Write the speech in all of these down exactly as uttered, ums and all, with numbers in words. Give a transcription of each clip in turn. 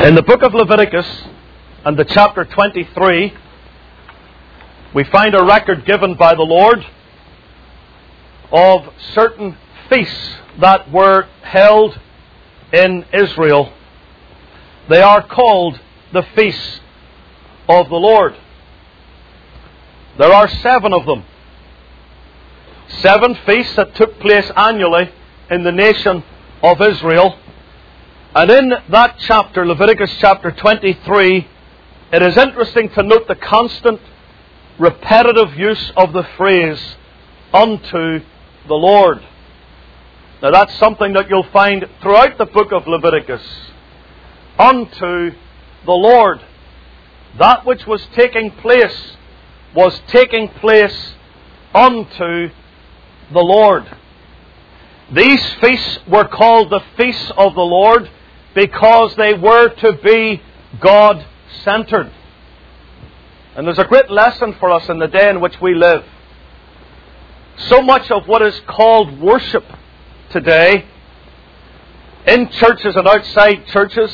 In the book of Leviticus and the chapter twenty-three, we find a record given by the Lord of certain feasts that were held in Israel. They are called the feasts of the Lord. There are seven of them. Seven feasts that took place annually in the nation of Israel. And in that chapter, Leviticus chapter twenty-three, it is interesting to note the constant, repetitive use of the phrase, unto the Lord. Now that's something that you'll find throughout the book of Leviticus. Unto the Lord. That which was taking place was taking place unto the Lord. These feasts were called the feasts of the Lord because they were to be God-centered. And there's a great lesson for us in the day in which we live. So much of what is called worship today, in churches and outside churches,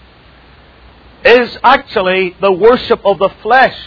is actually the worship of the flesh.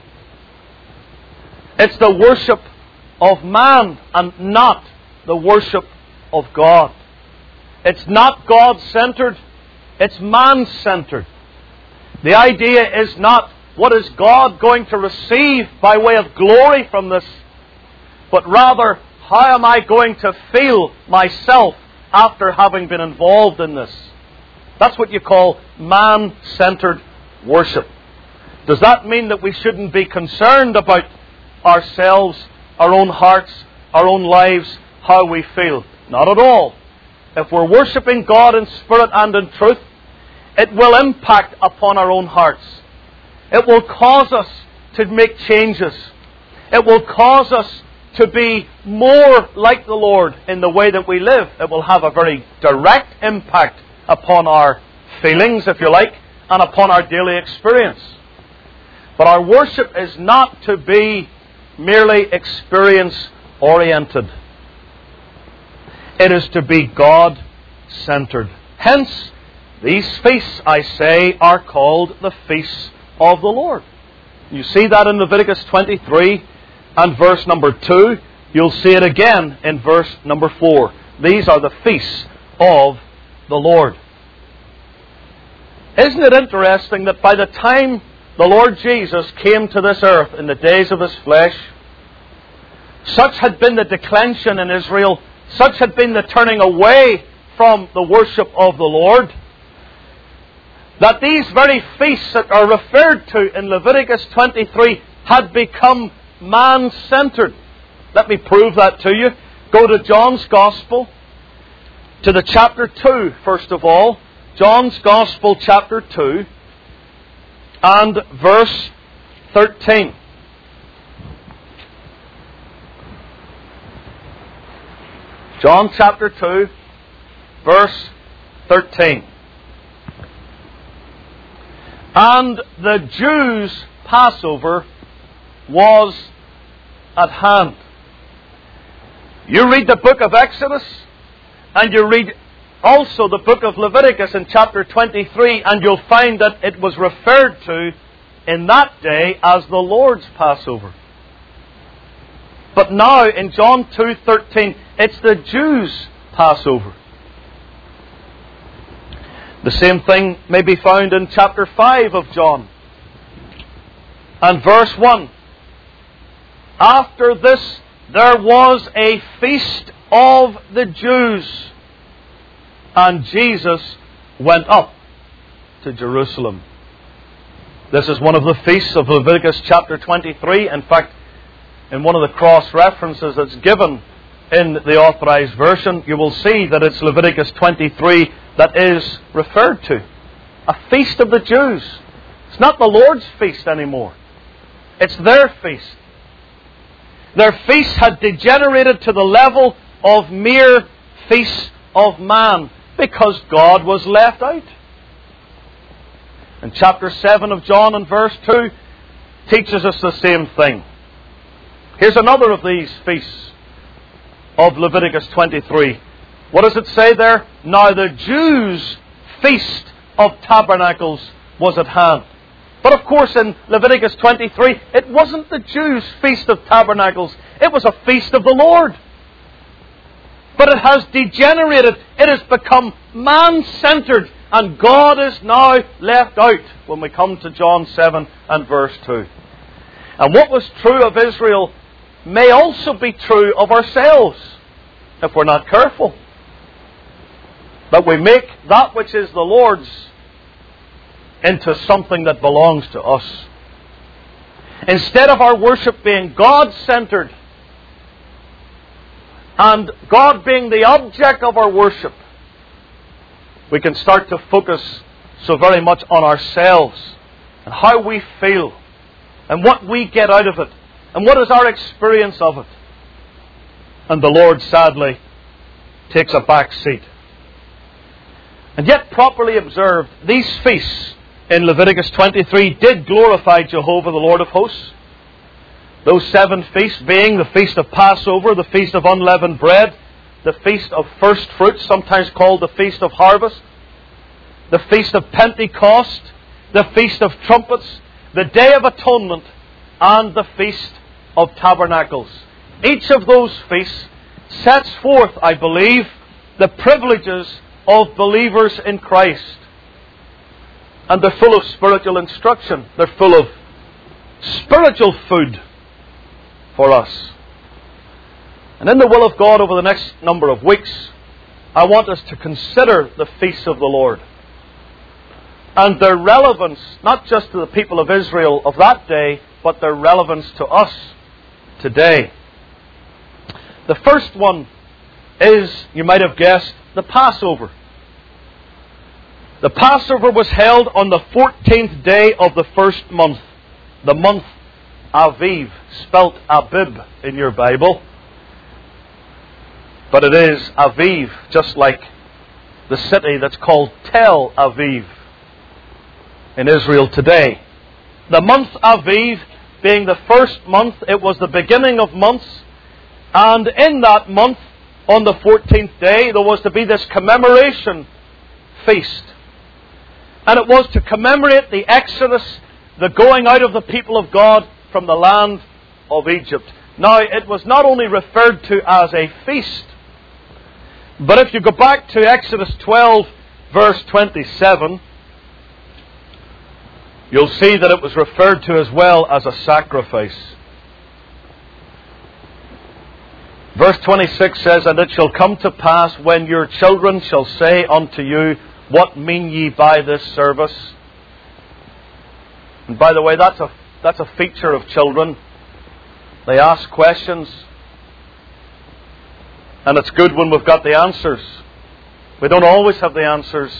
It's the worship of man and not the worship of God. It's not God-centered, it's man-centered. The idea is not what is God going to receive by way of glory from this, but rather how am I going to feel myself after having been involved in this. That's what you call man-centered worship. Does that mean that we shouldn't be concerned about ourselves, our own hearts, our own lives, how we feel? Not at all. If we're worshipping God in spirit and in truth, it will impact upon our own hearts. It will cause us to make changes. It will cause us to be more like the Lord in the way that we live. It will have a very direct impact upon our feelings, if you like, and upon our daily experience. But our worship is not to be merely experience-oriented. It is to be God-centered. Hence, these feasts, I say, are called the feasts of the Lord. You see that in Leviticus twenty-three and verse number two. You'll see it again in verse number four. These are the feasts of the Lord. Isn't it interesting that by the time the Lord Jesus came to this earth in the days of His flesh, such had been the declension in Israel, such had been the turning away from the worship of the Lord, that these very feasts that are referred to in Leviticus twenty-three had become man-centered. Let me prove that to you. Go to John's Gospel, to the chapter two, first of all. John's Gospel, chapter two, and verse thirteen. John chapter two, verse thirteen. And the Jews' Passover was at hand. You read the book of Exodus, and you read also the book of Leviticus in chapter twenty-three, and you'll find that it was referred to in that day as the Lord's Passover. But now in John two thirteen, it's the Jews' Passover. The same thing may be found in chapter five of John. And verse one. After this there was a feast of the Jews, and Jesus went up to Jerusalem. This is one of the feasts of Leviticus chapter twenty-three. In fact, in one of the cross-references that's given in the Authorized Version, you will see that it's Leviticus twenty-three that is referred to. A feast of the Jews. It's not the Lord's feast anymore. It's their feast. Their feast had degenerated to the level of mere feasts of man because God was left out. And chapter seven of John and verse two teaches us the same thing. Here's another of these feasts of Leviticus twenty-three. What does it say there? Now the Jews' feast of Tabernacles was at hand. But of course in Leviticus twenty-three, it wasn't the Jews' Feast of Tabernacles. It was a feast of the Lord. But it has degenerated. It has become man-centered. And God is now left out when we come to John seven and verse two. And what was true of Israel may also be true of ourselves if we're not careful. That we make that which is the Lord's into something that belongs to us. Instead of our worship being God-centered and God being the object of our worship, we can start to focus so very much on ourselves and how we feel and what we get out of it and what is our experience of it. And the Lord sadly takes a back seat. And yet, properly observed, these feasts in Leviticus twenty-three did glorify Jehovah, the Lord of hosts. Those seven feasts being the Feast of Passover, the Feast of Unleavened Bread, the Feast of First Fruits, sometimes called the Feast of Harvest, the Feast of Pentecost, the Feast of Trumpets, the Day of Atonement, and the Feast of Tabernacles. Each of those feasts sets forth, I believe, the privileges of believers in Christ. And they're full of spiritual instruction. They're full of spiritual food for us. And in the will of God over the next number of weeks, I want us to consider the feasts of the Lord and their relevance, not just to the people of Israel of that day, but their relevance to us today. The first one is, you might have guessed, the Passover. The Passover was held on the fourteenth day of the first month, the month Aviv, spelt Abib in your Bible. But it is Aviv, just like the city that's called Tel Aviv in Israel today. The month Aviv being the first month, it was the beginning of months. And in that month, on the fourteenth day, there was to be this commemoration feast. And it was to commemorate the Exodus, the going out of the people of God from the land of Egypt. Now, it was not only referred to as a feast, but if you go back to Exodus twelve, verse twenty-seven, you'll see that it was referred to as well as a sacrifice. Verse twenty-six says, "And it shall come to pass, when your children shall say unto you, What mean ye by this service?" And by the way, that's a, that's a feature of children. They ask questions. And it's good when we've got the answers. We don't always have the answers.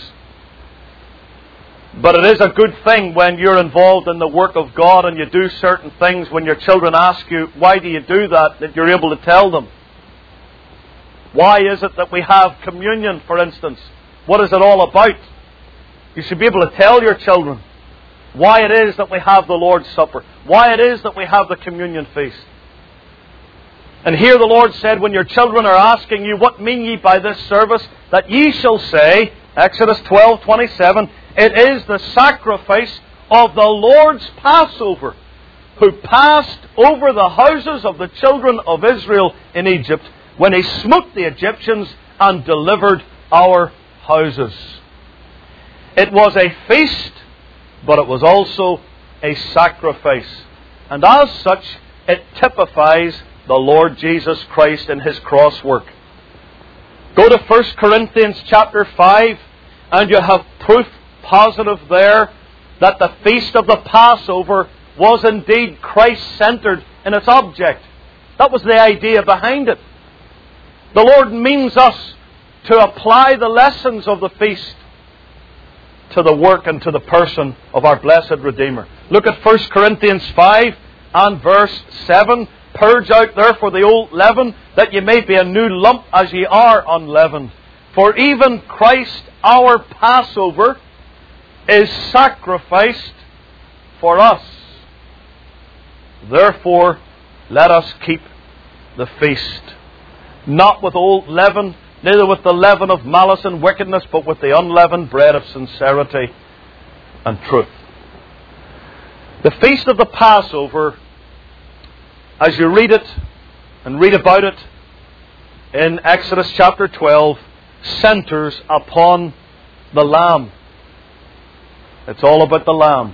But it is a good thing when you're involved in the work of God and you do certain things, when your children ask you, why do you do that, that you're able to tell them. Why is it that we have communion, for instance? What is it all about? You should be able to tell your children why it is that we have the Lord's Supper, why it is that we have the communion feast. And here the Lord said, when your children are asking you, what mean ye by this service? That ye shall say, Exodus twelve twenty-seven, it is the sacrifice of the Lord's Passover, who passed over the houses of the children of Israel in Egypt, when he smote the Egyptians and delivered our houses. It was a feast, but it was also a sacrifice. And as such, it typifies the Lord Jesus Christ in His cross work. Go to First Corinthians chapter five, and you have proof positive there that the feast of the Passover was indeed Christ-centered in its object. That was the idea behind it. The Lord means us to apply the lessons of the feast to the work and to the person of our blessed Redeemer. Look at First Corinthians five and verse seven. Purge out therefore the old leaven, that ye may be a new lump as ye are unleavened. For even Christ our Passover is sacrificed for us. Therefore let us keep the feast. Not with old leaven, neither with the leaven of malice and wickedness, but with the unleavened bread of sincerity and truth. The feast of the Passover, as you read it and read about it in Exodus chapter twelve, centers upon the Lamb. It's all about the Lamb.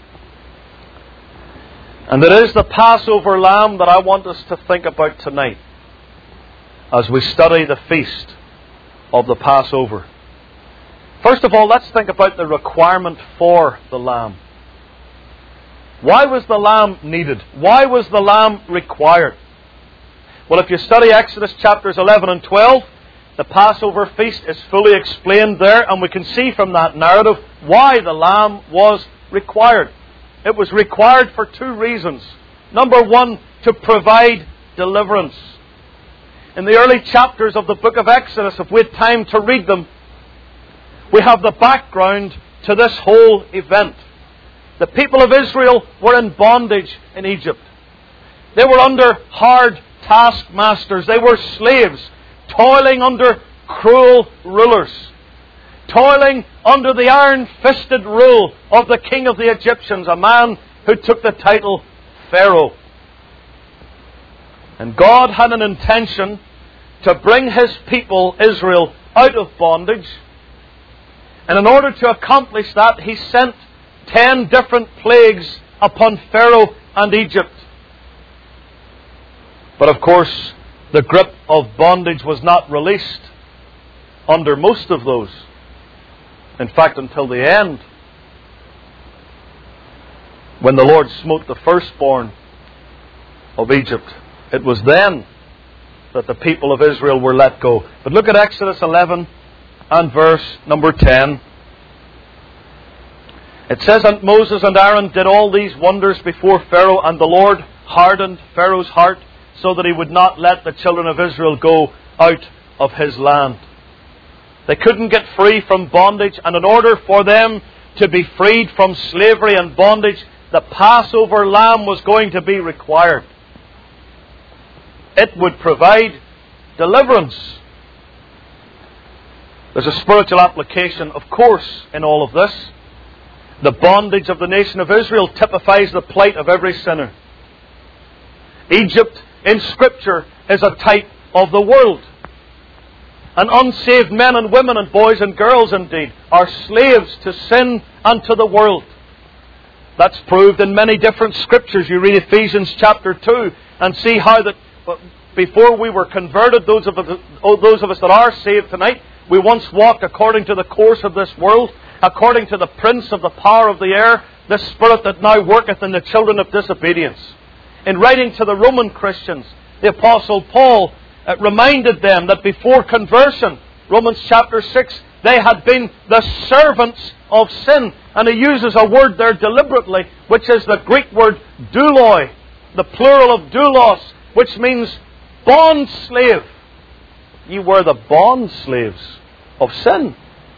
And it is the Passover Lamb that I want us to think about tonight as we study the feast of the Passover. First of all, let's think about the requirement for the Lamb. Why was the Lamb needed? Why was the Lamb required? Well, if you study Exodus chapters eleven and twelve, the Passover feast is fully explained there, and we can see from that narrative why the Lamb was required. It was required for two reasons. Number one, to provide deliverance. In the early chapters of the book of Exodus, if we had time to read them, we have the background to this whole event. The people of Israel were in bondage in Egypt. They were under hard taskmasters. They were slaves, toiling under cruel rulers, toiling under the iron-fisted rule of the king of the Egyptians, a man who took the title Pharaoh. And God had an intention to bring His people, Israel, out of bondage. And in order to accomplish that, He sent ten different plagues upon Pharaoh and Egypt. But of course, the grip of bondage was not released under most of those. In fact, until the end, when the Lord smote the firstborn of Egypt, it was then that the people of Israel were let go. But look at Exodus eleven and verse number ten. It says, "And Moses and Aaron did all these wonders before Pharaoh, and the Lord hardened Pharaoh's heart, so that he would not let the children of Israel go out of his land." They couldn't get free from bondage, and in order for them to be freed from slavery and bondage, the Passover lamb was going to be required. It would provide deliverance. There's a spiritual application, of course, in all of this. The bondage of the nation of Israel typifies the plight of every sinner. Egypt in Scripture is a type of the world. And unsaved men and women and boys and girls indeed are slaves to sin and to the world. That's proved in many different Scriptures. You read Ephesians chapter two and see how that before we were converted, those of us, those of us that are saved tonight, we once walked according to the course of this world, according to the prince of the power of the air, the spirit that now worketh in the children of disobedience. In writing to the Roman Christians, the Apostle Paul uh, reminded them that before conversion, Romans chapter six, they had been the servants of sin. And he uses a word there deliberately, which is the Greek word douloi, the plural of doulos, which means bond slave. You were the bond slaves of sin.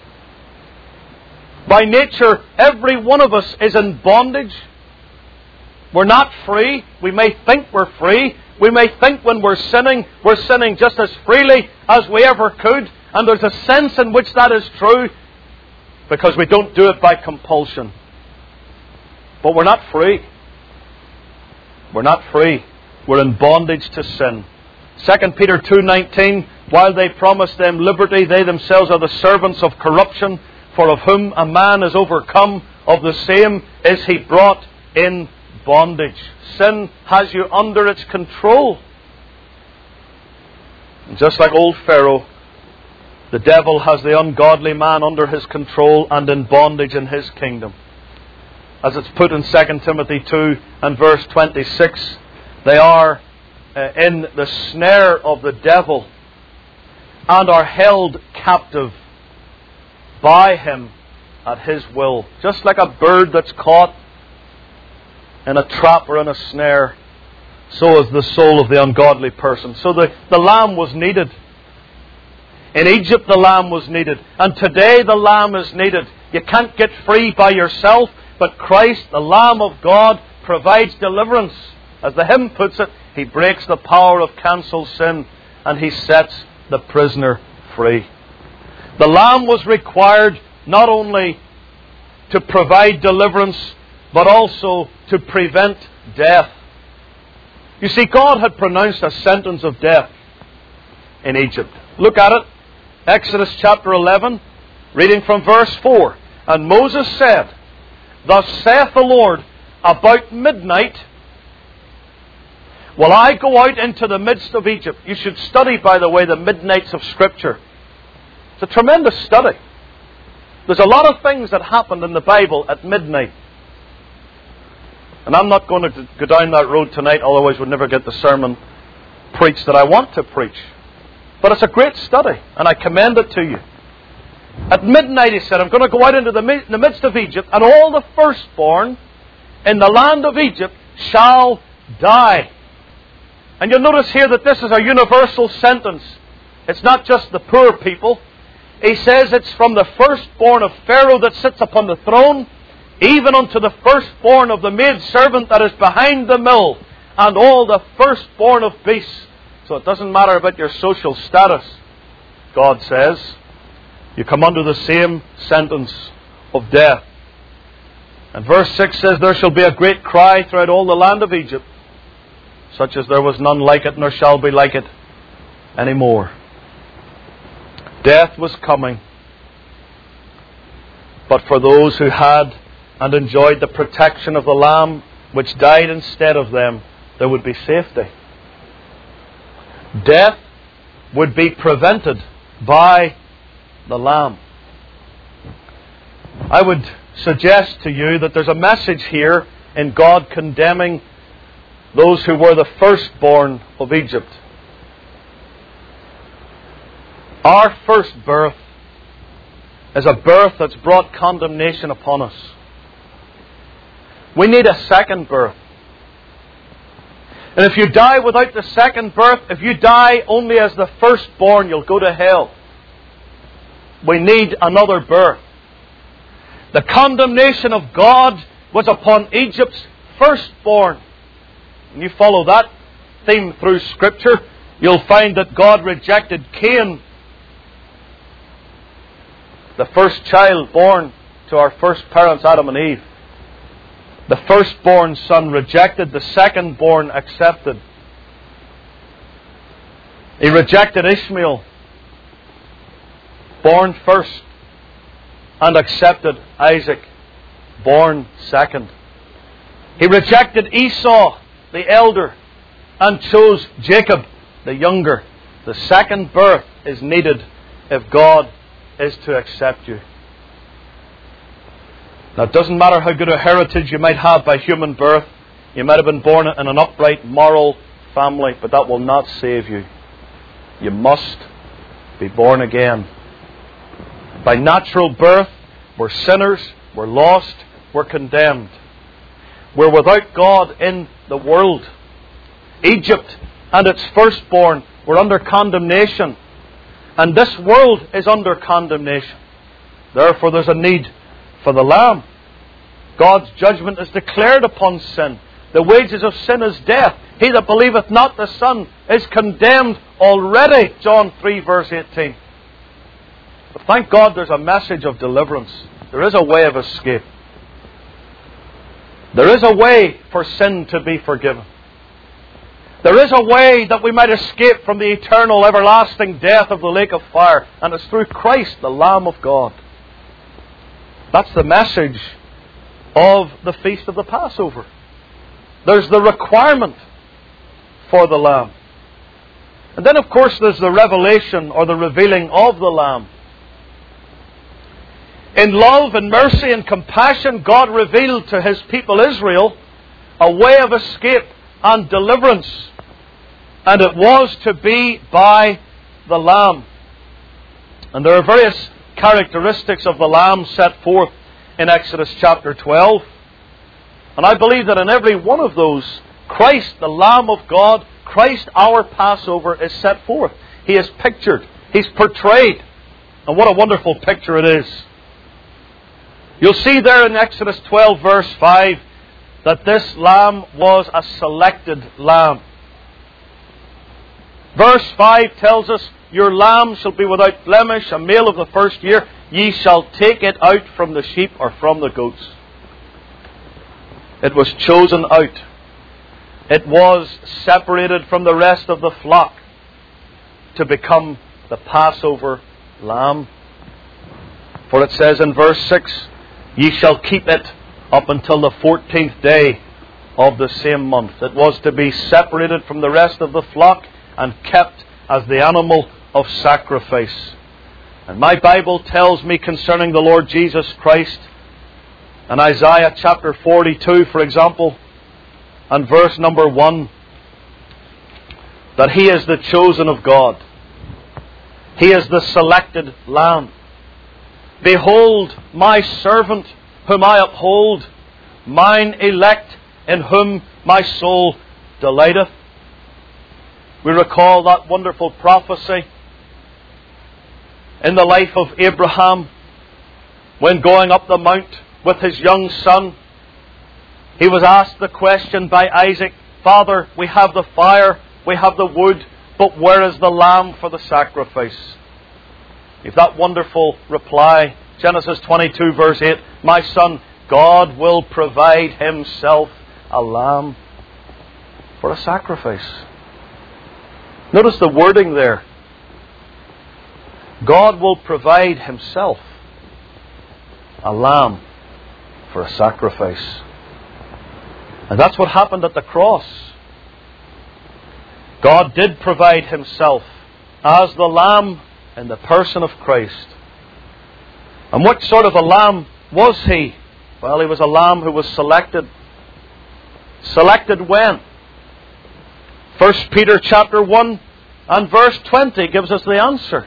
By nature, every one of us is in bondage. We're not free. We may think we're free. We may think when we're sinning, we're sinning just as freely as we ever could. And there's a sense in which that is true because we don't do it by compulsion. But we're not free. We're not free. We're in bondage to sin. Second Peter two nineteen, while they promise them liberty, they themselves are the servants of corruption, for of whom a man is overcome, of the same is he brought in bondage. Sin has you under its control. And just like old Pharaoh, the devil has the ungodly man under his control and in bondage in his kingdom. As it's put in Second Timothy two and verse twenty-six, they are uh, in the snare of the devil and are held captive by him at his will. Just like a bird that's caught in a trap or in a snare, so is the soul of the ungodly person. So the, the lamb was needed. In Egypt the lamb was needed. And today the lamb is needed. You can't get free by yourself, but Christ, the Lamb of God, provides deliverance. As the hymn puts it, He breaks the power of cancelled sin and He sets the prisoner free. The lamb was required not only to provide deliverance, but also to prevent death. You see, God had pronounced a sentence of death in Egypt. Look at it. Exodus chapter eleven, reading from verse four. And Moses said, Thus saith the Lord, about midnight will I go out into the midst of Egypt. You should study, by the way, the midnights of Scripture. It's a tremendous study. There's a lot of things that happened in the Bible at midnight. And I'm not going to go down that road tonight, otherwise we'd never get the sermon preached that I want to preach. But it's a great study, and I commend it to you. At midnight, he said, I'm going to go out into the, mi- the midst of Egypt, and all the firstborn in the land of Egypt shall die. And you'll notice here that this is a universal sentence. It's not just the poor people. He says it's from the firstborn of Pharaoh that sits upon the throne, even unto the firstborn of the maidservant that is behind the mill, and all the firstborn of beasts. So it doesn't matter about your social status, God says. You come under the same sentence of death. And verse six says, There shall be a great cry throughout all the land of Egypt, such as there was none like it, nor shall be like it any more. Death was coming. But for those who had and enjoyed the protection of the Lamb, which died instead of them, there would be safety. Death would be prevented by the Lamb. I would suggest to you that there's a message here in God condemning those who were the firstborn of Egypt. Our first birth is a birth that's brought condemnation upon us. We need a second birth. And if you die without the second birth, if you die only as the firstborn, you'll go to hell. We need another birth. The condemnation of God was upon Egypt's firstborn. And you follow that theme through Scripture, you'll find that God rejected Cain, the first child born to our first parents, Adam and Eve. The firstborn son rejected, the secondborn accepted. He rejected Ishmael, born first, and accepted Isaac, born second. He rejected Esau, the elder, and chose Jacob, the younger. The second birth is needed if God is to accept you. Now, it doesn't matter how good a heritage you might have by human birth. You might have been born in an upright, moral family, but that will not save you. You must be born again. By natural birth, we're sinners, we're lost, we're condemned. We're without God in the world. Egypt and its firstborn were under condemnation. And this world is under condemnation. Therefore, there's a need for the Lamb. God's judgment is declared upon sin. The wages of sin is death. He that believeth not the Son is condemned already. John three verse eighteen. But thank God there's a message of deliverance. There is a way of escape. There is a way for sin to be forgiven. There is a way that we might escape from the eternal, everlasting death of the lake of fire. And it's through Christ, the Lamb of God. That's the message of the Feast of the Passover. There's the requirement for the Lamb. And then, of course, there's the revelation or the revealing of the Lamb. In love and mercy and compassion, God revealed to His people Israel a way of escape and deliverance. And it was to be by the Lamb. And there are various characteristics of the Lamb set forth in Exodus chapter twelve. And I believe that in every one of those, Christ, the Lamb of God, Christ, our Passover, is set forth. He is pictured. He's portrayed. And what a wonderful picture it is. You'll see there in Exodus twelve verse five that this lamb was a selected lamb. Verse five tells us your lamb shall be without blemish, a male of the first year. Ye shall take it out from the sheep or from the goats. It was chosen out. It was separated from the rest of the flock to become the Passover lamb. For it says in verse six, ye shall keep it up until the fourteenth day of the same month. It was to be separated from the rest of the flock and kept as the animal of sacrifice. And my Bible tells me concerning the Lord Jesus Christ, in Isaiah chapter forty-two, for example, and verse number one, that He is the chosen of God. He is the selected lamb. Behold, my servant whom I uphold, mine elect in whom my soul delighteth. We recall that wonderful prophecy in the life of Abraham when going up the mount with his young son. He was asked the question by Isaac, Father, we have the fire, we have the wood, but where is the lamb for the sacrifice? If that wonderful reply, Genesis twenty-two verse eight, my son, God will provide Himself a lamb for a sacrifice. Notice the wording there. God will provide Himself a lamb for a sacrifice. And that's what happened at the cross. God did provide Himself as the lamb in the person of Christ. And what sort of a lamb was He? Well, He was a lamb who was selected. Selected when? First Peter chapter one and verse twenty gives us the answer.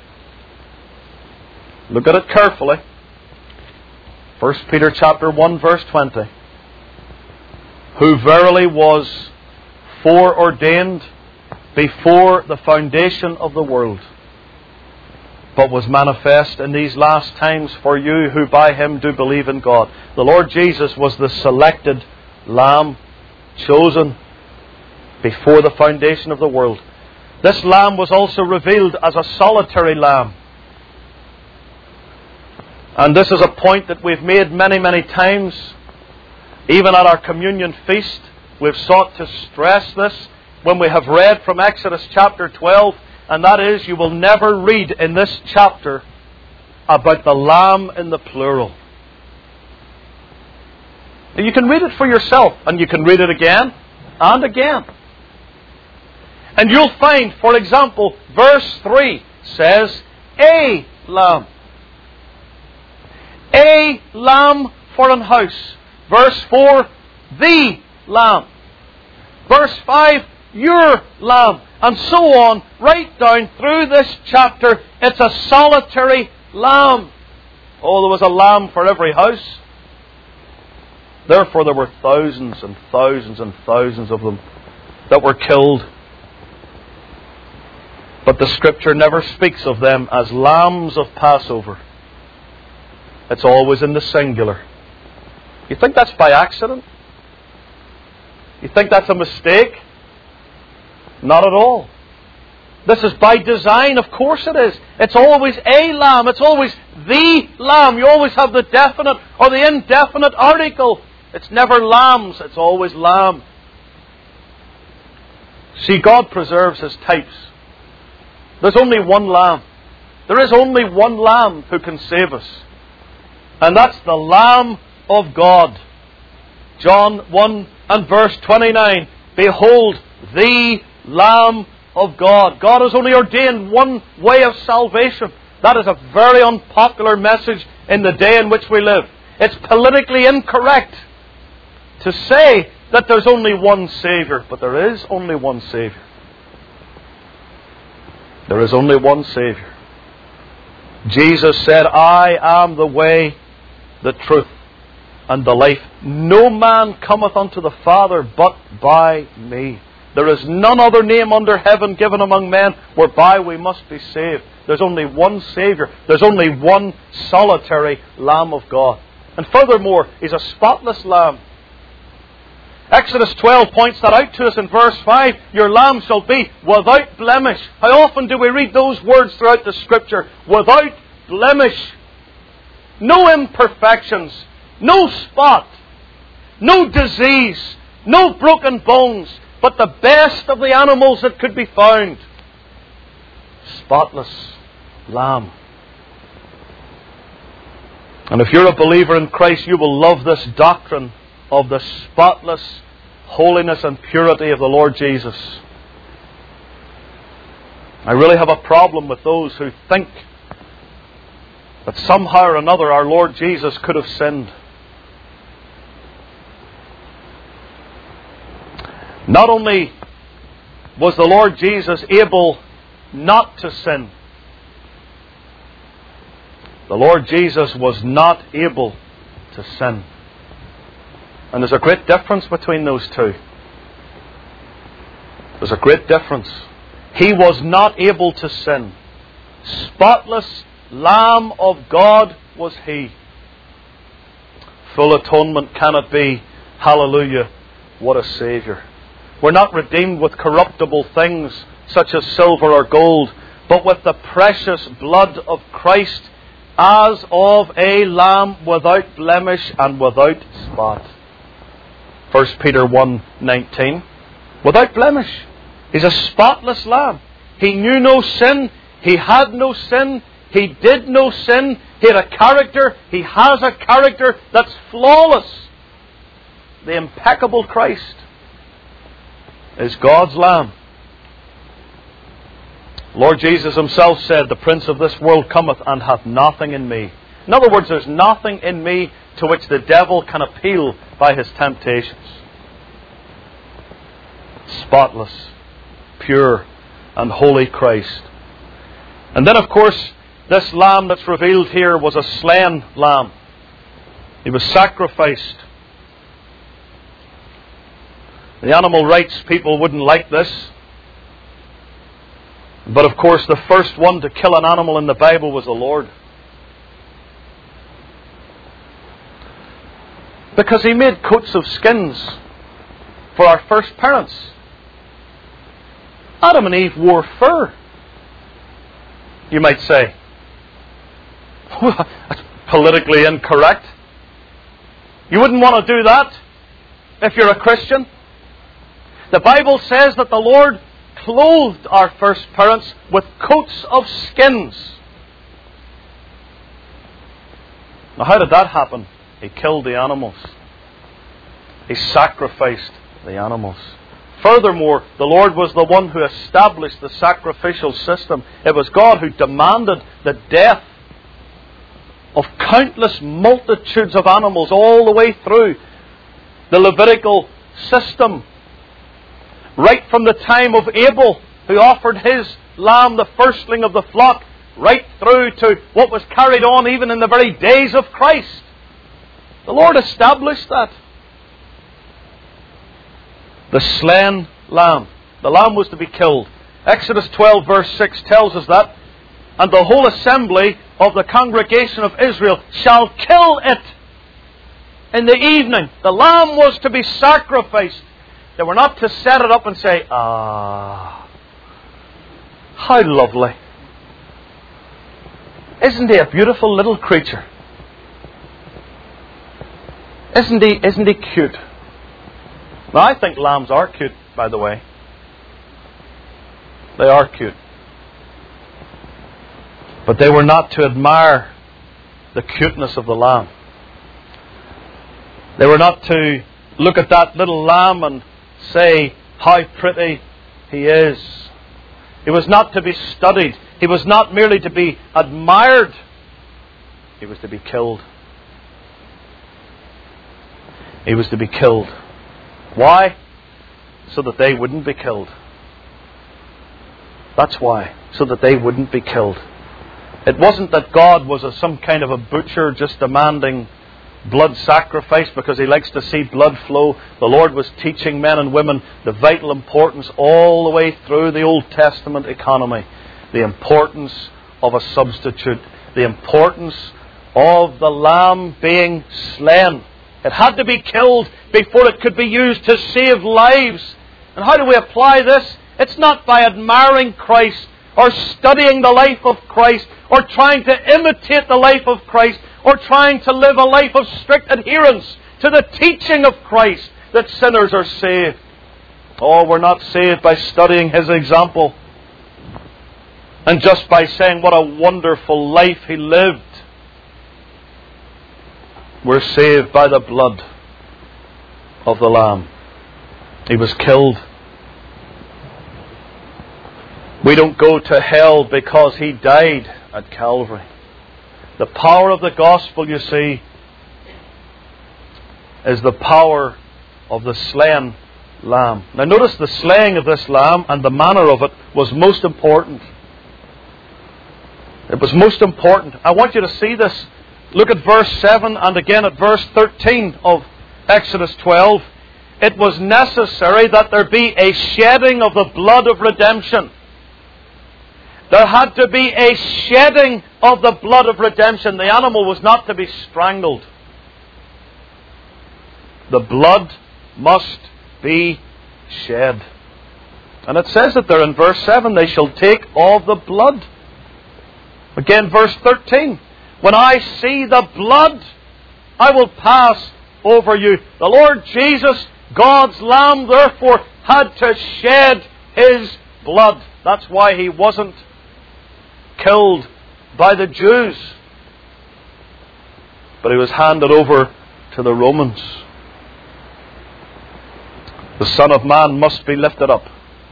Look at it carefully. First Peter chapter one verse twenty. Who verily was foreordained before the foundation of the world, but was manifest in these last times for you who by Him do believe in God. The Lord Jesus was the selected lamb, chosen before the foundation of the world. This lamb was also revealed as a solitary lamb. And this is a point that we've made many, many times. Even at our communion feast, we've sought to stress this when we have read from Exodus chapter twelve, and that is, you will never read in this chapter about the lamb in the plural. You can read it for yourself, and you can read it again and again. And you'll find, for example, verse three says, a lamb. A lamb for an house. Verse four, the lamb. Verse five, your lamb. And so on, right down through this chapter, it's a solitary lamb. Oh, there was a lamb for every house. Therefore, there were thousands and thousands and thousands of them that were killed. But the Scripture never speaks of them as lambs of Passover. It's always in the singular. You think that's by accident? You think that's a mistake? Not at all. This is by design, of course it is. It's always a lamb. It's always the lamb. You always have the definite or the indefinite article. It's never lambs, it's always lamb. See, God preserves His types. There's only one lamb. There is only one lamb who can save us. And that's the Lamb of God. John one and verse twenty-nine. Behold, the Lamb of God. God has only ordained one way of salvation. That is a very unpopular message in the day in which we live. It's politically incorrect to say that there's only one Savior. But there is only one Savior. There is only one Savior. Jesus said, I am the way, the truth, and the life. No man cometh unto the Father but by me. There is none other name under heaven given among men whereby we must be saved. There's only one Savior. There's only one solitary Lamb of God. And furthermore, He's a spotless Lamb. Exodus twelve points that out to us in verse five. Your lamb shall be without blemish. How often do we read those words throughout the Scripture? Without blemish. No imperfections. No spot. No disease. No broken bones. But the best of the animals that could be found. Spotless lamb. And if you're a believer in Christ, you will love this doctrine of the spotless holiness and purity of the Lord Jesus. I really have a problem with those who think that somehow or another our Lord Jesus could have sinned. Not only was the Lord Jesus able not to sin, the Lord Jesus was not able to sin. And there's a great difference between those two. There's a great difference. He was not able to sin. Spotless Lamb of God was He. Full atonement can it be. Hallelujah. What a Saviour. We're not redeemed with corruptible things such as silver or gold, but with the precious blood of Christ, as of a lamb without blemish and without spot. First Peter one nineteen. Without blemish. He's a spotless lamb. He knew no sin. He had no sin. He did no sin. He had a character. He has a character that's flawless. The impeccable Christ is God's lamb. Lord Jesus Himself said, the prince of this world cometh and hath nothing in me. In other words, there's nothing in me to which the devil can appeal by his temptations. Spotless, pure, and holy Christ. And then, of course, this lamb that's revealed here was a slain lamb. He was sacrificed. The animal rights people wouldn't like this. But of course, the first one to kill an animal in the Bible was the Lord. Because He made coats of skins for our first parents. Adam and Eve wore fur. You might say, that's politically incorrect. You wouldn't want to do that if you're a Christian. The Bible says that the Lord clothed our first parents with coats of skins. Now, how did that happen? He killed the animals. He sacrificed the animals. Furthermore, the Lord was the one who established the sacrificial system. It was God who demanded the death of countless multitudes of animals all the way through the Levitical system. Right from the time of Abel, who offered his lamb, the firstling of the flock, right through to what was carried on even in the very days of Christ. The Lord established that. The slain lamb. The lamb was to be killed. Exodus twelve verse six tells us that. And the whole assembly of the congregation of Israel shall kill it in the evening. The lamb was to be sacrificed. They were not to set it up and say, ah, how lovely. Isn't he a beautiful little creature? Isn't he, isn't he cute? Now, I think lambs are cute, by the way. They are cute. But they were not to admire the cuteness of the lamb. They were not to look at that little lamb and say how pretty he is. He was not to be studied. He was not merely to be admired. He was to be killed. He was to be killed. Why? So that they wouldn't be killed. That's why. So that they wouldn't be killed. It wasn't that God was a, some kind of a butcher just demanding blood sacrifice because He likes to see blood flow. The Lord was teaching men and women the vital importance all the way through the Old Testament economy. The importance of a substitute. The importance of the lamb being slain. It had to be killed before it could be used to save lives. And how do we apply this? It's not by admiring Christ or studying the life of Christ or trying to imitate the life of Christ or trying to live a life of strict adherence to the teaching of Christ that sinners are saved. Oh, we're not saved by studying His example and just by saying what a wonderful life He lived. We're saved by the blood of the Lamb. He was killed. We don't go to hell because He died at Calvary. The power of the gospel, you see, is the power of the slain lamb. Now notice the slaying of this lamb and the manner of it was most important. It was most important. I want you to see this. Look at verse seven and again at verse thirteen of Exodus twelve. It was necessary that there be a shedding of the blood of redemption. There had to be a shedding of the blood of redemption. The animal was not to be strangled. The blood must be shed. And it says it there in verse seven, they shall take of the blood. Again, verse thirteen. When I see the blood, I will pass over you. The Lord Jesus, God's Lamb, therefore, had to shed His blood. That's why He wasn't killed by the Jews, but He was handed over to the Romans. The Son of Man must be lifted up.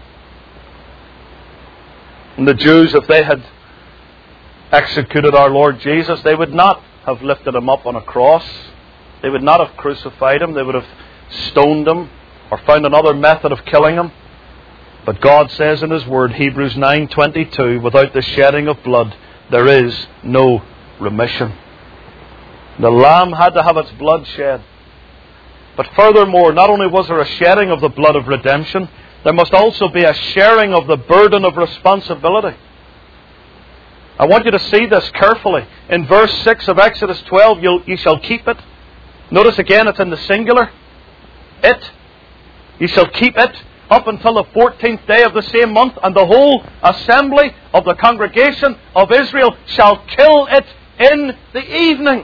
And the Jews, if they had executed our Lord Jesus, they would not have lifted Him up on a cross. They would not have crucified Him. They would have stoned Him or found another method of killing Him. But God says in His Word, Hebrews nine twenty-two, without the shedding of blood, there is no remission. The Lamb had to have its blood shed. But furthermore, not only was there a shedding of the blood of redemption, there must also be a sharing of the burden of responsibility. I want you to see this carefully. In verse six of Exodus twelve, you'll, you shall keep it. Notice again, it's in the singular. It. You shall keep it up until the fourteenth day of the same month, and the whole assembly of the congregation of Israel shall kill it in the evening.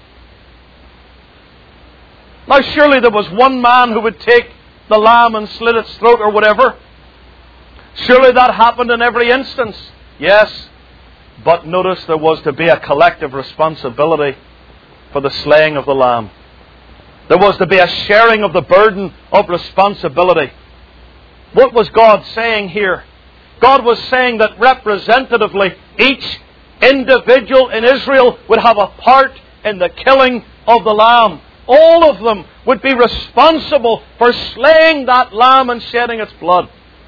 Now surely there was one man who would take the lamb and slit its throat or whatever. Surely that happened in every instance. Yes, but notice there was to be a collective responsibility for the slaying of the lamb. There was to be a sharing of the burden of responsibility. What was God saying here? God was saying that representatively each individual in Israel would have a part in the killing of the lamb. All of them would be responsible for slaying that lamb and shedding its blood.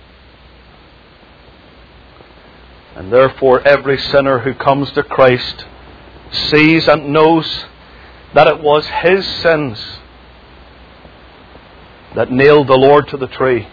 And therefore every sinner who comes to Christ sees and knows that it was his sins that nailed the Lord to the tree.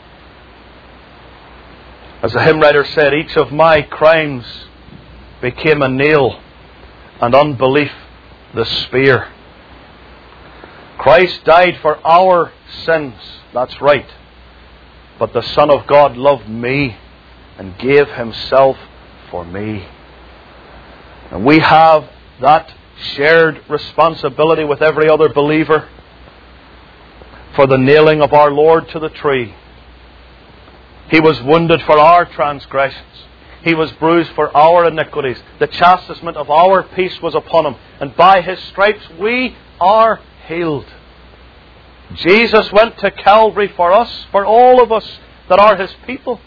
As the hymn writer said, each of my crimes became a nail, and unbelief the spear. Christ died for our sins, that's right. But the Son of God loved me and gave Himself for me. And we have that shared responsibility with every other believer for the nailing of our Lord to the tree. He was wounded for our transgressions. He was bruised for our iniquities. The chastisement of our peace was upon Him, and by His stripes we are healed. Jesus went to Calvary for us, for all of us that are His people,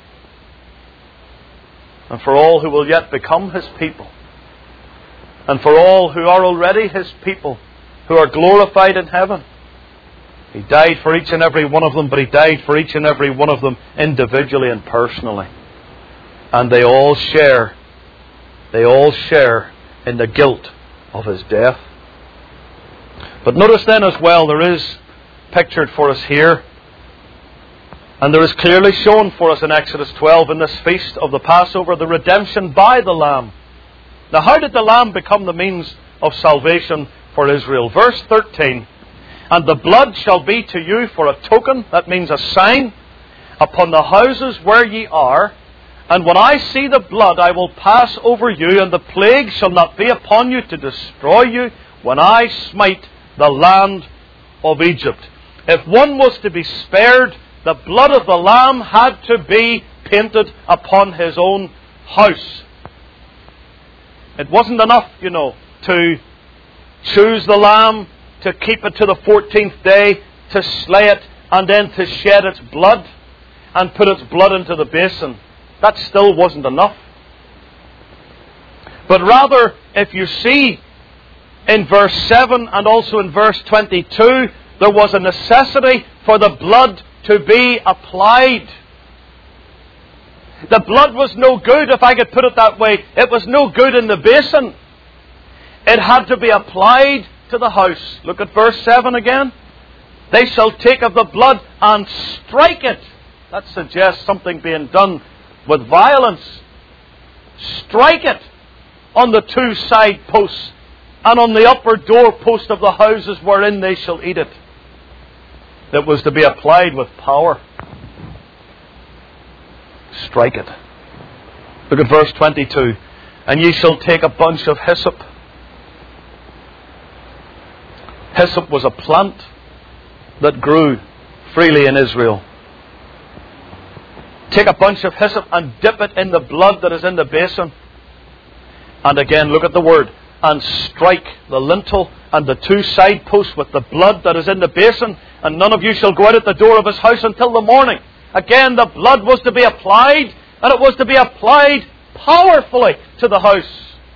and for all who will yet become His people, and for all who are already His people, who are glorified in heaven. He died for each and every one of them, but He died for each and every one of them individually and personally. And they all share, they all share in the guilt of His death. But notice then as well, there is pictured for us here, and there is clearly shown for us in Exodus twelve, in this feast of the Passover, the redemption by the Lamb. Now how did the Lamb become the means of salvation for Israel? Verse thirteen, And the blood shall be to you for a token, that means a sign, upon the houses where ye are. And when I see the blood, I will pass over you, and the plague shall not be upon you to destroy you, when I smite the land of Egypt. If one was to be spared, the blood of the lamb had to be painted upon his own house. It wasn't enough, you know, to choose the lamb, to keep it to the fourteenth day, to slay it, and then to shed its blood and put its blood into the basin. That still wasn't enough. But rather, if you see in verse seven and also in verse twenty-two, there was a necessity for the blood to be applied. The blood was no good, if I could put it that way. It was no good in the basin. It had to be applied to the house. Look at verse seven again. They shall take of the blood and strike it. That suggests something being done with violence. Strike it on the two side posts and on the upper door post of the houses wherein they shall eat it. It was to be applied with power. Strike it. Look at verse twenty-two. And ye shall take a bunch of hyssop. Hyssop was a plant that grew freely in Israel. Take a bunch of hyssop and dip it in the blood that is in the basin. And again, look at the word. And strike the lintel and the two side posts with the blood that is in the basin. And none of you shall go out at the door of his house until the morning. Again, the blood was to be applied, and it was to be applied powerfully to the house.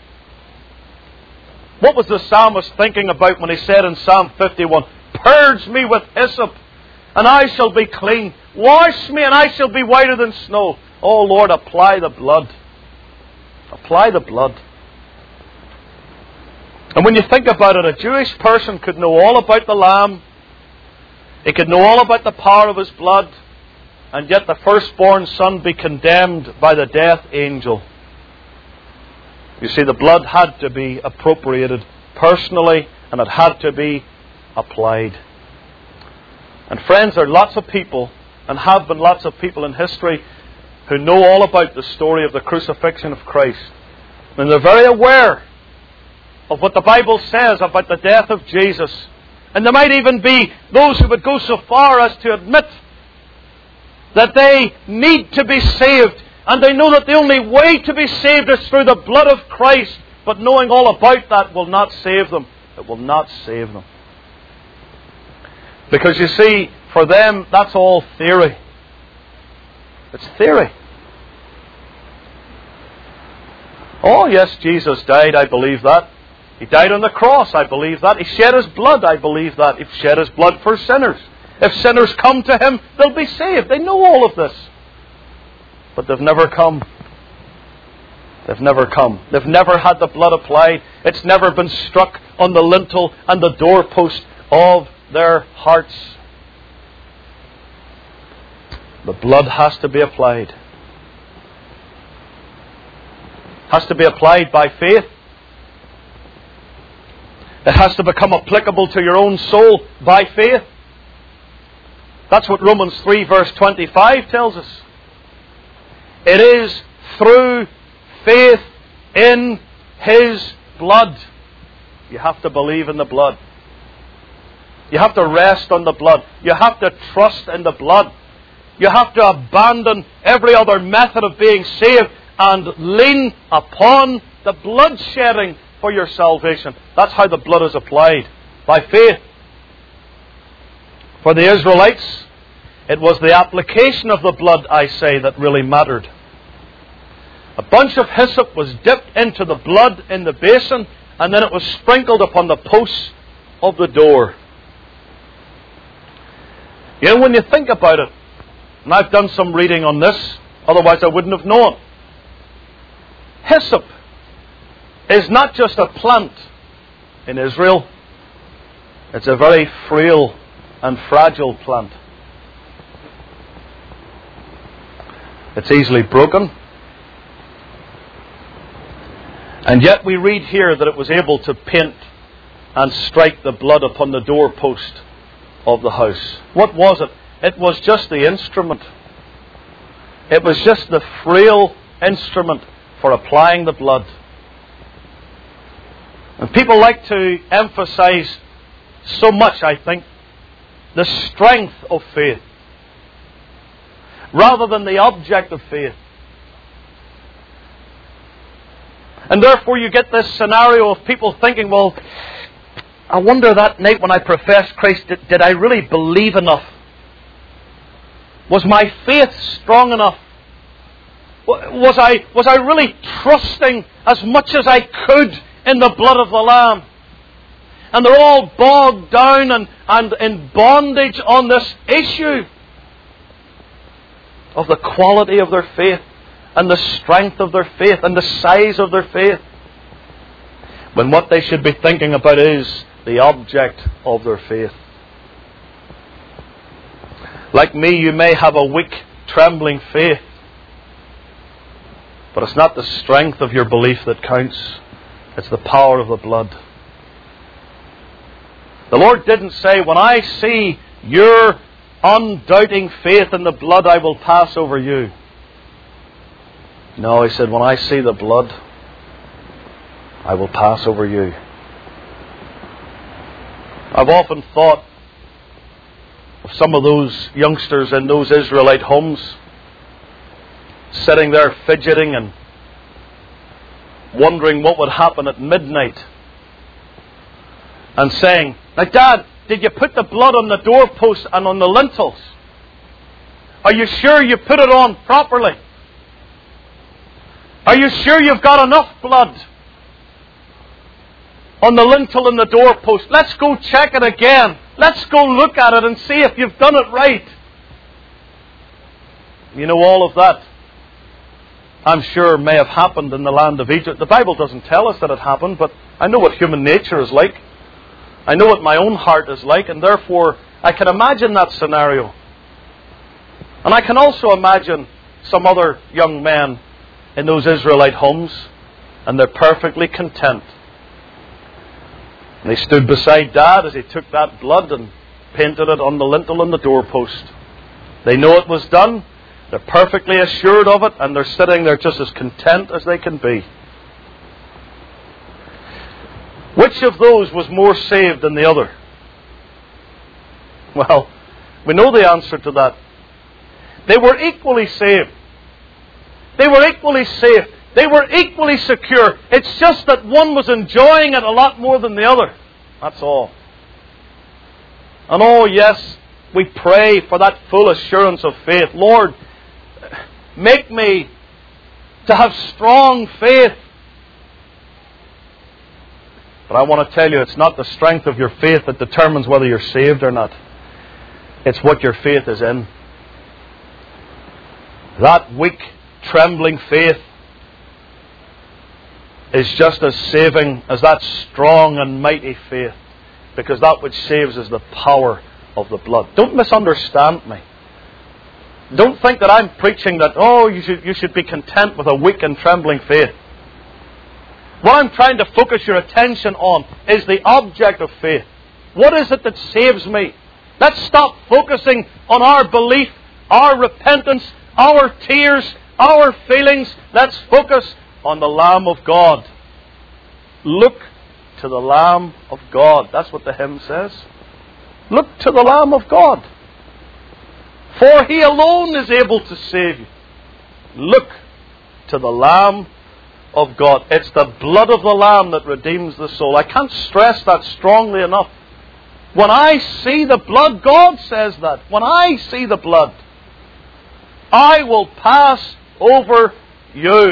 What was the psalmist thinking about when he said in Psalm fifty-one, "Purge me with hyssop, and I shall be clean. Wash me, and I shall be whiter than snow." Oh Lord, apply the blood. Apply the blood. And when you think about it, a Jewish person could know all about the Lamb. He could know all about the power of his blood. And yet the firstborn son be condemned by the death angel. You see, the blood had to be appropriated personally, and it had to be applied. And friends, there are lots of people, and have been lots of people in history, who know all about the story of the crucifixion of Christ. And they're very aware of what the Bible says about the death of Jesus. And there might even be those who would go so far as to admit that they need to be saved, and they know that the only way to be saved is through the blood of Christ. But knowing all about that will not save them. It will not save them. Because you see, for them, that's all theory. It's theory. Oh yes, Jesus died, I believe that. He died on the cross, I believe that. He shed his blood, I believe that. He shed his blood for sinners. If sinners come to him, they'll be saved. They know all of this. But they've never come. They've never come. They've never had the blood applied. It's never been struck on the lintel and the doorpost of their hearts. The blood has to be applied. Has to be applied by faith. It has to become applicable to your own soul by faith. That's what Romans three verse twenty-five tells us. It is through faith in his blood. You have to believe in the blood. You have to rest on the blood. You have to trust in the blood. You have to abandon every other method of being saved and lean upon the blood shedding for your salvation. That's how the blood is applied. By faith. For the Israelites, it was the application of the blood, I say, that really mattered. A bunch of hyssop was dipped into the blood in the basin, and then it was sprinkled upon the posts of the door. You know, when you think about it, and I've done some reading on this, otherwise I wouldn't have known. Hyssop is not just a plant in Israel. It's a very frail and fragile plant. It's easily broken. And yet we read here that it was able to paint and strike the blood upon the doorpost of the house. What was it? It was just the instrument. It was just the frail instrument for applying the blood. And people like to emphasize so much, I think, the strength of faith rather than the object of faith. And therefore you get this scenario of people thinking, well, I wonder that night when I professed Christ, did, did I really believe enough? Was my faith strong enough? Was I, was I really trusting as much as I could in the blood of the Lamb? And they're all bogged down and, and in bondage on this issue of the quality of their faith and the strength of their faith and the size of their faith, when what they should be thinking about is the object of their faith. Like me, you may have a weak, trembling faith, but it's not the strength of your belief that counts. It's the power of the blood. The Lord didn't say, when I see your undoubting faith in the blood, I will pass over you. No, He said, when I see the blood, I will pass over you. I've often thought of some of those youngsters in those Israelite homes sitting there fidgeting and wondering what would happen at midnight and saying, now Dad, did you put the blood on the doorposts and on the lintels? Are you sure you put it on properly? Are you sure you've got enough blood on the lintel and the doorpost? Let's go check it again. Let's go look at it and see if you've done it right. You know, all of that, I'm sure, may have happened in the land of Egypt. The Bible doesn't tell us that it happened, but I know what human nature is like. I know what my own heart is like, and therefore I can imagine that scenario. And I can also imagine some other young men in those Israelite homes, and they're perfectly content. And they stood beside Dad as he took that blood and painted it on the lintel and the doorpost. They know it was done. They're perfectly assured of it, and they're sitting there just as content as they can be. Which of those was more saved than the other? Well, we know the answer to that. They were equally saved. They were equally safe. They were equally secure. It's just that one was enjoying it a lot more than the other. That's all. And oh yes, we pray for that full assurance of faith. Lord, make me to have strong faith. But I want to tell you, it's not the strength of your faith that determines whether you're saved or not. It's what your faith is in. That weak, trembling faith is just as saving as that strong and mighty faith, because that which saves is the power of the blood. Don't misunderstand me. Don't think that I'm preaching that, oh, you should, you should be content with a weak and trembling faith. What I'm trying to focus your attention on is the object of faith. What is it that saves me? Let's stop focusing on our belief, our repentance, our tears, our feelings. Let's focus on the Lamb of God. Look to the Lamb of God. That's what the hymn says. Look to the Lamb of God. For He alone is able to save you. Look to the Lamb of God. It's the blood of the Lamb that redeems the soul. I can't stress that strongly enough. When I see the blood, God says that. When I see the blood, I will pass over you.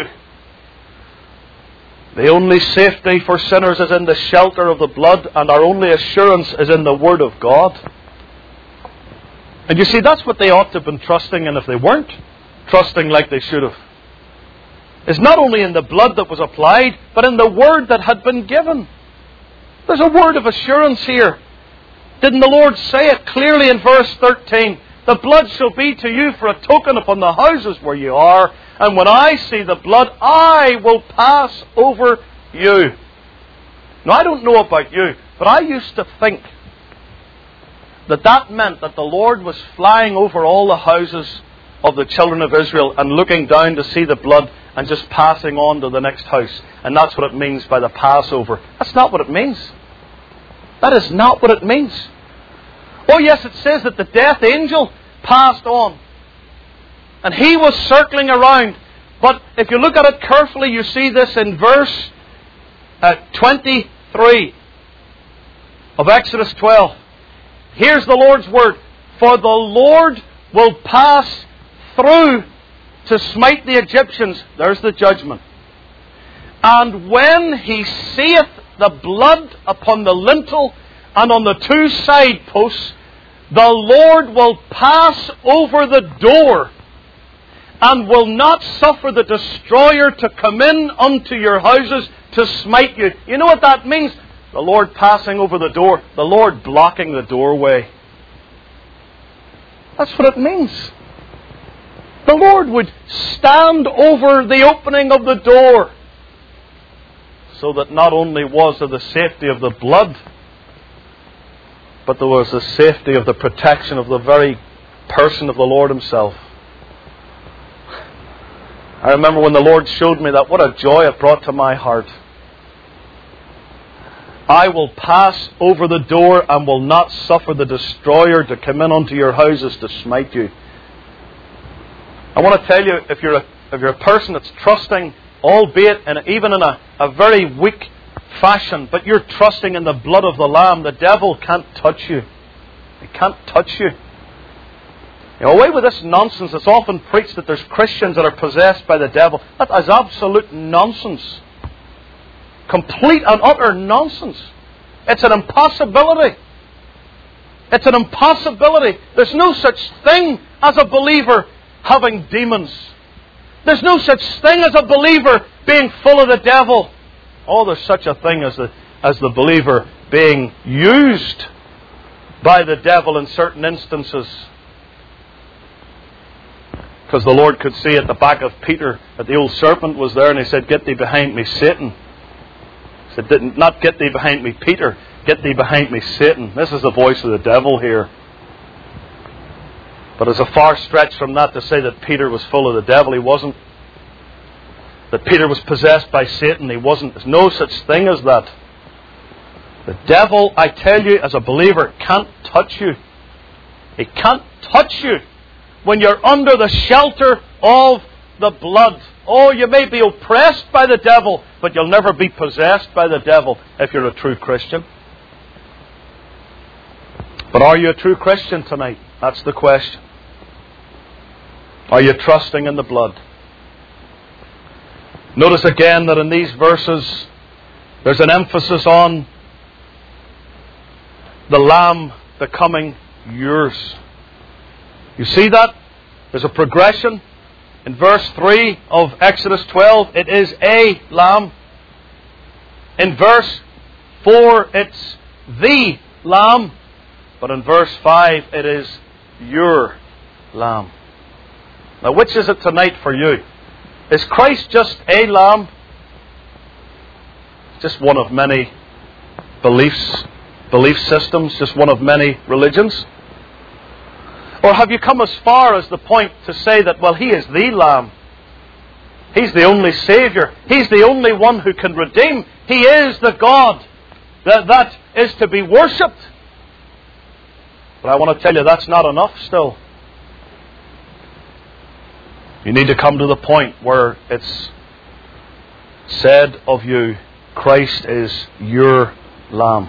The only safety for sinners is in the shelter of the blood, and our only assurance is in the Word of God. And you see, that's what they ought to have been trusting in if they weren't trusting like they should have. Is not only in the blood that was applied, but in the Word that had been given. There's a word of assurance here. Didn't the Lord say it clearly in verse thirteen? The blood shall be to you for a token upon the houses where you are, and when I see the blood, I will pass over you. Now, I don't know about you, but I used to think that that meant that the Lord was flying over all the houses of the children of Israel and looking down to see the blood and just passing on to the next house. And that's what it means by the Passover. That's not what it means. That is not what it means. Oh yes, it says that the death angel passed on. And he was circling around. But if you look at it carefully, you see this in verse uh, twenty-three of Exodus twelve. Here's the Lord's word. For the Lord will pass through to smite the Egyptians. There's the judgment. And when he seeth the blood upon the lintel and on the two side posts, the Lord will pass over the door and will not suffer the destroyer to come in unto your houses to smite you. You know what that means? The Lord passing over the door. The Lord blocking the doorway. That's what it means. The Lord would stand over the opening of the door, so that not only was there the safety of the blood, but there was the safety of the protection of the very person of the Lord Himself. I remember when the Lord showed me that, what a joy it brought to my heart. I will pass over the door and will not suffer the destroyer to come in unto your houses to smite you. I want to tell you, if you're a, if you're a person that's trusting, albeit in a, even in a, a very weak fashion, but you're trusting in the blood of the Lamb, the devil can't touch you. He can't touch you. You know, away with this nonsense that's often preached that there's Christians that are possessed by the devil. That is absolute nonsense. Complete and utter nonsense. It's an impossibility. It's an impossibility. There's no such thing as a believer having demons. There's no such thing as a believer being full of the devil. Oh, there's such a thing as the, as the believer being used by the devil in certain instances. Because the Lord could see at the back of Peter that the old serpent was there, and He said, "Get thee behind me, Satan." He said, "Didn't not get thee behind me, Peter. Get thee behind me, Satan." This is the voice of the devil here. But it's a far stretch from that to say that Peter was full of the devil. He wasn't. That Peter was possessed by Satan. He wasn't. There's no such thing as that. The devil, I tell you, as a believer, can't touch you. He can't touch you when you're under the shelter of the blood. Oh, you may be oppressed by the devil, but you'll never be possessed by the devil if you're a true Christian. But are you a true Christian tonight? That's the question. Are you trusting in the blood? Notice again that in these verses there's an emphasis on the Lamb becoming yours. You see that? There's a progression. In verse three of Exodus twelve, it is a lamb. In verse four, it's the lamb. But in verse five, it is your lamb. Now, which is it tonight for you? Is Christ just a lamb? Just one of many beliefs, belief systems, just one of many religions? Or have you come as far as the point to say that, well, He is the Lamb. He's the only Saviour. He's the only one who can redeem. He is the God that, that is to be worshipped. But I want to tell you, that's not enough still. You need to come to the point where it's said of you, Christ is your Lamb.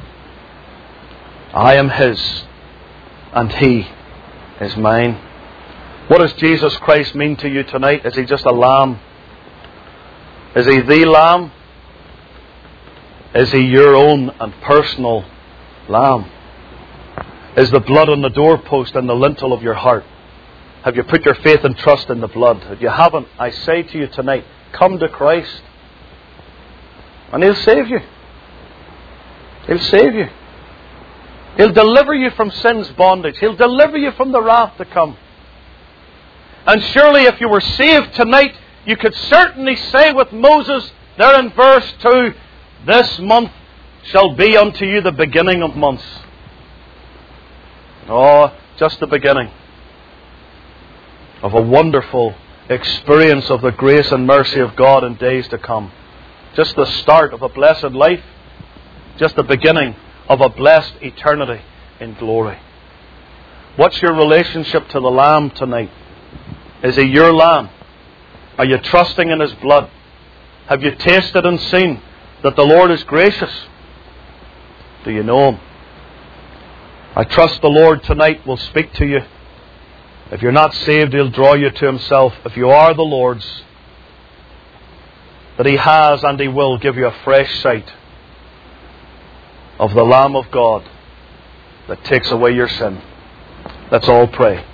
I am His, and He is mine. What does Jesus Christ mean to you tonight? Is He just a lamb? Is He the Lamb? Is He your own and personal Lamb? Is the blood on the doorpost and the lintel of your heart? Have you put your faith and trust in the blood? If you haven't, I say to you tonight, come to Christ. And He'll save you. He'll save you. He'll deliver you from sin's bondage. He'll deliver you from the wrath to come. And surely if you were saved tonight, you could certainly say with Moses, there in verse two, this month shall be unto you the beginning of months. Oh, just the beginning of a wonderful experience of the grace and mercy of God in days to come. Just the start of a blessed life. Just the beginning of a blessed eternity in glory. What's your relationship to the Lamb tonight? Is He your Lamb? Are you trusting in His blood? Have you tasted and seen that the Lord is gracious? Do you know Him? I trust the Lord tonight will speak to you. If you're not saved, He'll draw you to Himself. If you are the Lord's, that He has and He will give you a fresh sight of the Lamb of God that takes away your sin. Let's all pray.